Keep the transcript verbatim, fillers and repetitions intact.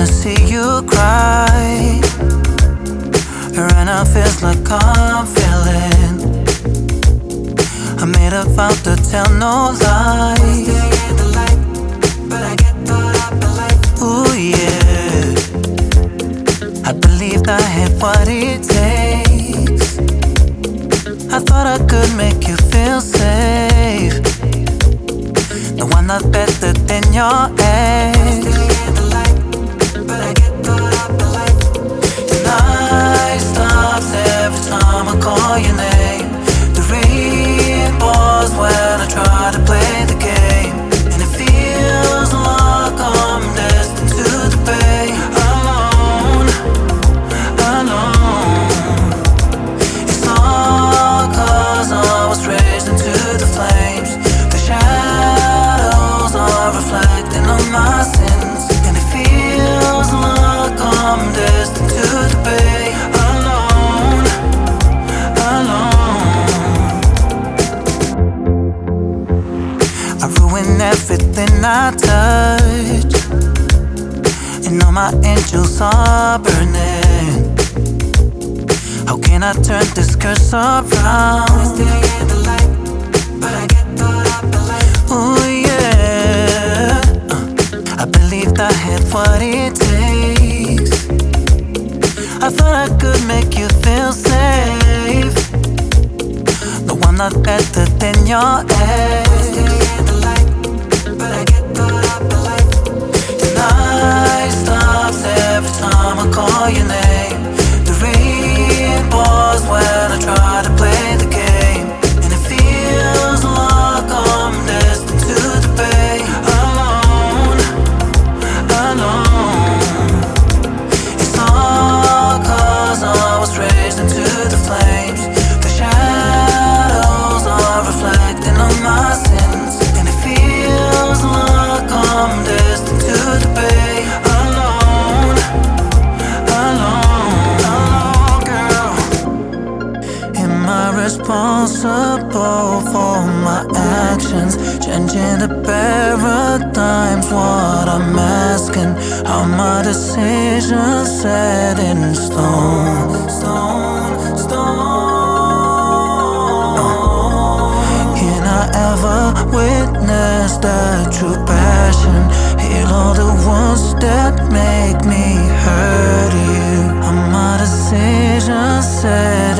wanna see you cry. Right now feels like I'm feeling. I made a vow to tell no lies. But I get caught up in life. Ooh yeah, I believed I had what it takes. I thought I could make you feel safe. No, I'm not better than your ex. But I get caught up in life. The night stops every time I call your name. The rain pours when I try to play the game, and it feels like I'm destined to the bay. Alone, alone. It's all cause I was raised into the flames. The shadows are reflecting on my sins, and it feels like I'm destined to the bay. Alone, alone. I ruin everything I touch, and all my angels are burning. How can I turn this curse around? But I get caught up in life. Ooh yeah, uh, I believed I had what it takes. I thought I could make you feel safe. No, I'm not better than your ex. But I get caught up in life. The night stops every time I call your name. The rain pours when I try to play the game, and it feels like I'm destined to the bay. Alone, alone. It's all cause I was raised into the flames. The shadows are reflecting on my sins, and it feels like I'm destined to the bay. Alone, alone, alone, girl. Am I responsible for my actions? Changing the paradigm's what I'm asking. Are my decisions set in stone? Stone, stone. Can I ever witness that true passion? Heal all the ones that make me hurt you. Are my decisions set